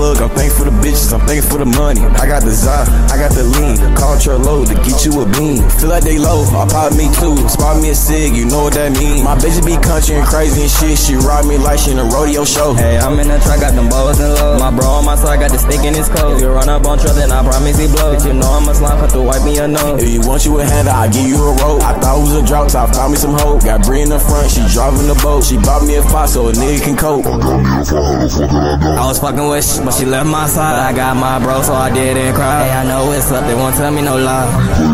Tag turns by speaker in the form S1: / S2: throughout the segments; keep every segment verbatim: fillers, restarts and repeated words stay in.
S1: plug, I'm thankful for the bitches, I'm thankful for the money. I got the Zah, I got the lean, call truck load to get you a bean. Feel like they low, I pop me too, spot me a cig, you know what that mean. My bitch be country and crazy and shit, she ride me like she in a rodeo show.
S2: Hey, I'm in the truck, got them bows and low. My bro on my side, got the stick in his coat. If you run up on truck, then I promise he blow. But you know I'm a slime, cut to wipe me a nose.
S1: If you want you a handle, I give you a rope. I thought it was a drought, so I found me some hope. Got Bree in the front, she driving the boat. She bought me a pot so a nigga can cope.
S2: I was fucking with shit, but she left my side. But I got my bro, so I didn't cry. Hey, I know it's up, they won't tell me no lie.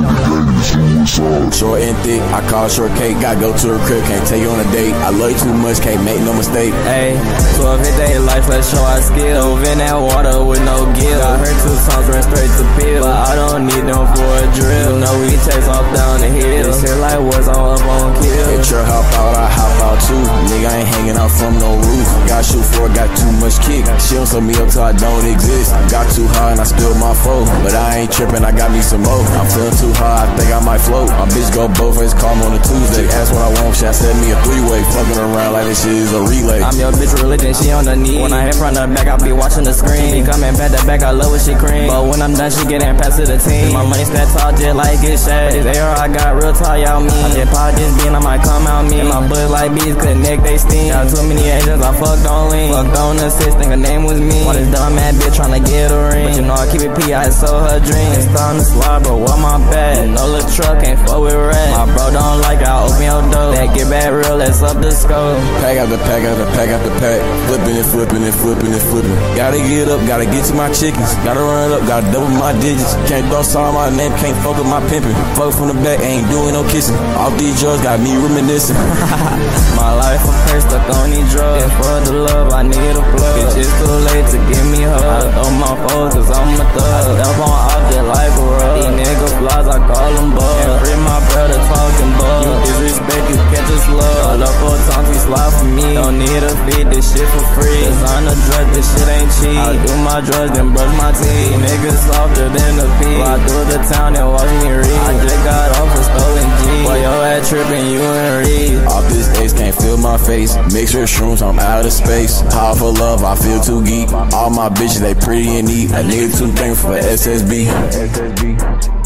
S1: Short and thick, I call short cake. Gotta go to her crib, can't take you on a date. I love you too much, can't make no mistake.
S2: Hey, twelve hit day life, let's show our skill. Dove in that water with no gill. Got her two songs, ran straight to pill. But I don't need them for a drill. You know we takes off down the hill. This shit like what's on up on kill.
S1: Hit your hop out, I hop out too. Nigga ain't hanging out from no roof. Got shoot for it, got too much kick. She don't sell me up till I don't exist. Got too high and I spilled my foe. But I ain't tripping, I got me some more. I'm feeling too high, I think I might float. My bitch go both ways, call me on a Tuesday. Ask what I want, she said me a three-way. Fucking around like this shit is a relay.
S2: I'm your bitch religion, she on the knee. When I hit front of the back, I be watching the screen. She be coming back to back, I love what she cream. But when I'm done, she getting past to the team. My money stat tall, just like it shad. This air I got real tall, y'all mean. I just pop this bean, I might come out me. And my butt like bees, connect, they steam. Got too many agents, I fucked on lean. Fucked on assist, think her name was me. Want this dumb ass bitch tryna get a ring. But you know I keep it P, I sold her dream. It's time to slide, bro, what my bad? No little truck, ain't fuck with red. My bro don't like, I open your door. That get back real, let's up the scope.
S1: Pack after pack after pack after pack. Flipping and flipping and flipping and flipping. Gotta get up, gotta get to my chickens. Gotta run up, gotta double my digits. Can't throw song my name, can't fuck with my pimpin'. Fuck from the back, ain't doing no kissing. Off these drugs, got me reminiscing.
S2: My life a curse, stuck on these drugs. And for the love, I need a plug. It's just too late to give me hugs. I throw my foes, cause I'm a thug. I step on off just like a rug. These niggas flies, I call them bugs. And free my brother talking bugs. You disrespect, you catch a slug. All up for times, he slide for me. Don't need a feed, this shit for free. Designer drug, this shit ain't cheap. I do my drugs, then brush my teeth. Niggas softer than the pea. Fly through the town and watch me read. I just got off a stolen G. Boy, your ass tripping, you and Reed.
S1: Off this ace, can't feel my face. Mix with shrooms, I'm out of space. Power for love, I feel too geek. All my bitches, they pretty and neat. A nigga too thankful for S S B.